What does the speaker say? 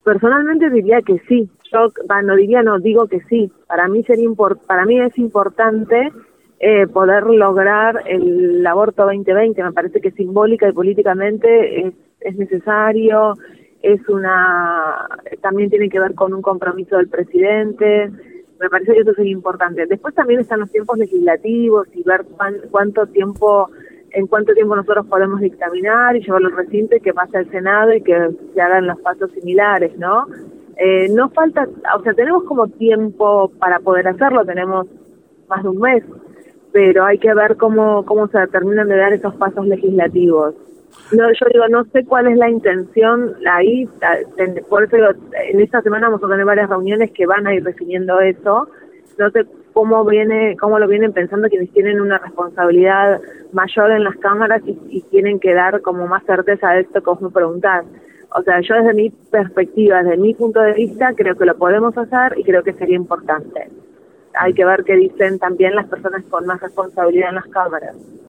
Personalmente diría que sí. Yo digo que sí. Para mí es importante poder lograr el aborto 2020. Me parece que simbólica y políticamente es necesario. También tiene que ver con un compromiso del presidente. Me parece que eso es importante. Después también están los tiempos legislativos y ver en cuánto tiempo nosotros podemos dictaminar y llevarlo al recinto y que pase al Senado y que se hagan los pasos similares, ¿no? No falta, o sea, tenemos como tiempo para poder hacerlo, tenemos más de un mes, pero hay que ver cómo se terminan de dar esos pasos legislativos. No, yo digo, no sé cuál es la intención ahí, por eso digo, en esta semana vamos a tener varias reuniones que van a ir definiendo eso. No sé cómo lo vienen pensando quienes tienen una responsabilidad mayor en las cámaras y tienen que dar como más certeza a esto que vos me preguntás. O sea, yo desde mi perspectiva, desde mi punto de vista, creo que lo podemos hacer y creo que sería importante. Hay que ver qué dicen también las personas con más responsabilidad en las cámaras.